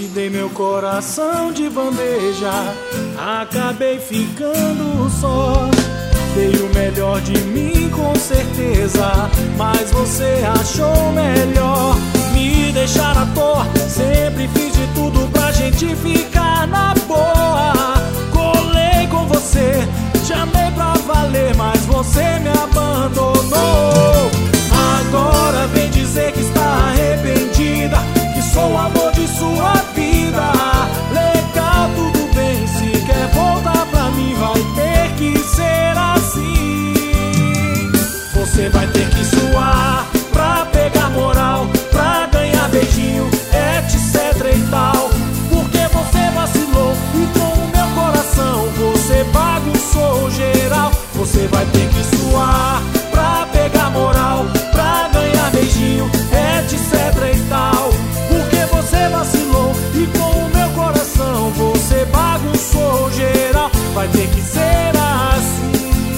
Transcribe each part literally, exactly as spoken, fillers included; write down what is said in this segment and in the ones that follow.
Te dei meu coração de bandeja, acabei ficando só. Dei o melhor de mim com certeza, mas você achou melhor me deixar à toa. Sempre fiz de tudo pra gente ficar na boa. Colei com você, te amei pra valer, mas você me abandonou. Agora vem dizer que está arrependida, que sou o amor de sua vida. Legal, tudo bem, se quer voltar pra mim vai ter que ser assim. Você vai ter que suar pra pegar moral, pra ganhar beijinho, etc e tal. Porque você vacilou e com o meu coração você bagunçou geral. Você vai ter que suar pra pegar moral, pra ganhar beijinho, etc e tal. Porque você vacilou e com o meu coração você bagunçou geral. Vai ter que ser assim.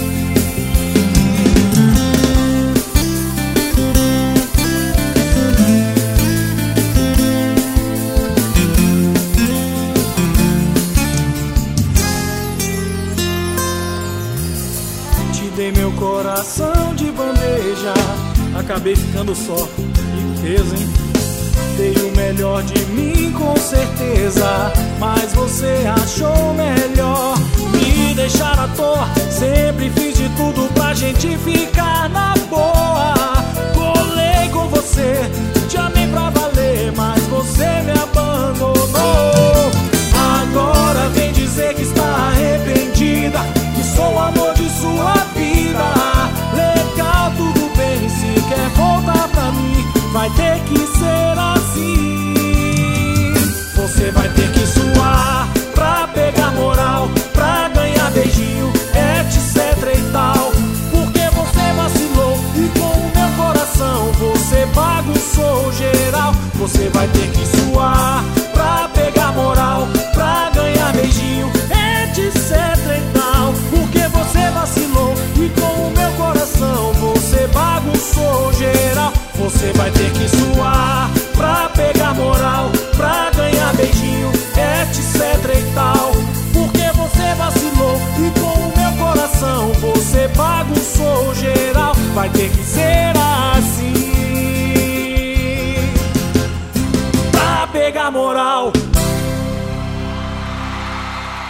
Te dei meu coração de bandeja, acabei ficando só. Que peso, hein? Dei o melhor de mim com certeza, mas você achou melhor me deixar à toa. Sempre fiz de tudo pra gente ficar na boa. Colei com você, te amei pra valer, mas você me abandonou. Agora vem dizer que está arrependida, que sou o amor de sua vida. Legal, tudo bem, se quer voltar pra mim vai ter que ser assim. Você vai ter que suar pra pegar moral, pra ganhar beijinho, etc e tal. Porque você vacilou e com o meu coração você bagunçou geral. Você vai ter que suar pra pegar moral, pra ganhar beijinho, etc e tal. Porque você vacilou e com o meu coração você bagunçou geral. Você vai ter que suar pra pegar moral, pra ganhar beijinho, etc e tal. Porque você vacilou e com o meu coração você bagunçou geral. Vai ter que ser assim. Pra pegar moral,